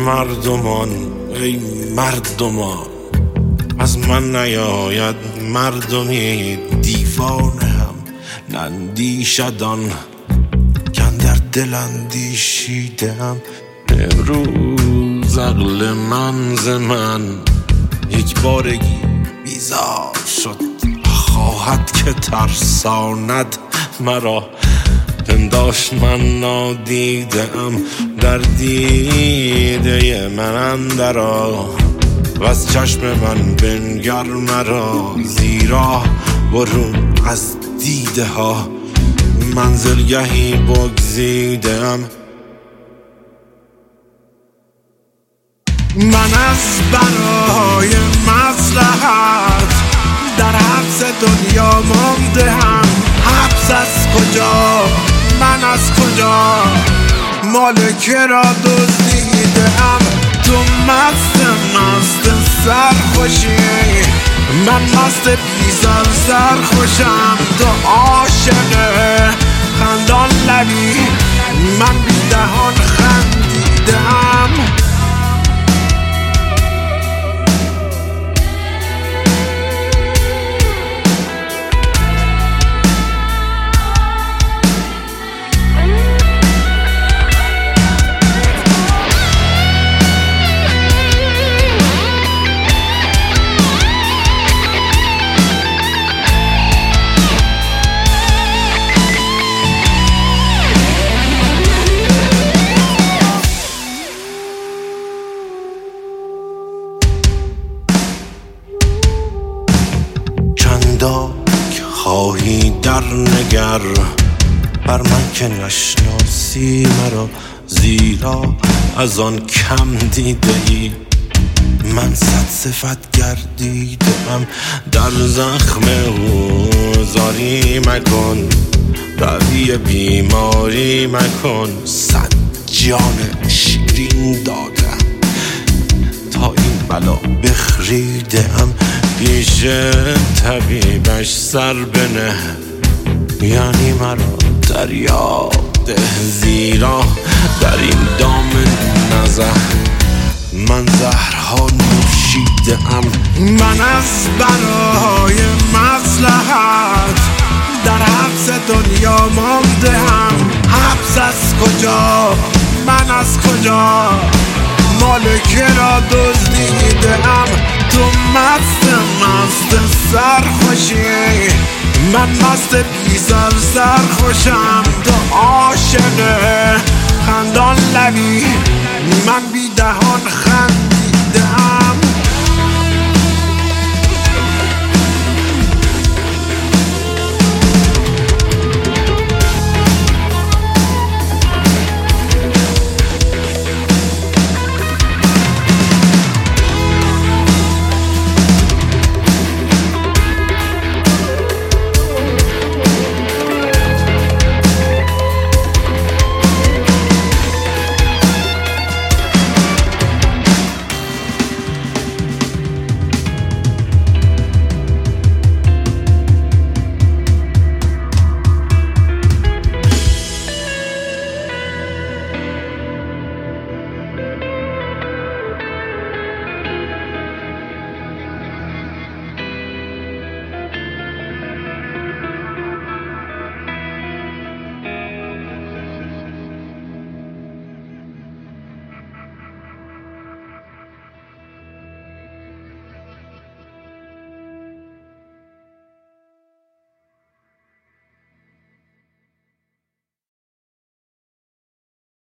مردمان ای مردمان، از من نیاید مردمی دیوانه هم نندیشدان کاندر دل اندیشیدم. امروز عقل من ز من یک بارگی بیزار شد، خواهد که ترساند مرا. پنداشت من نادیدم در دیده من اندرآ، و از چشم من بنگر مرا، زیرا برون از دیده ها منزلگهی بگزیدم. من از برای مصلحت در حبس دنیا مانده هم. حبس از کجا؟ من از کجا؟ مالکه را دزدیدم. تو مست سرخوشی، من مست بیزار سرخوشم. تو عاشق خندان لبی، من بی دهان خندیدم. چنداک خواهی در نگر بر من که نشناسی مرا، زیرا از آن کم دیده ای من صد صفت گردیدم. در زخم او زاری مکن، دعوی بیماری مکن. صد جان شیرین دادم تا این بلا بخریدم. پیش طبیبش سر بنه، یعنی مرا دریا ده، زیرا در این دام نزه من زهرها نوشیدم. من از برای مصلحت در حبس دنیا مانده هم. حبس از کجا؟ من از کجا؟ مالکه را دزدیدم. تو مست سرخوشی، من مست بیزار سرخوشم. تو عاشق خندان لبی، من بی دهان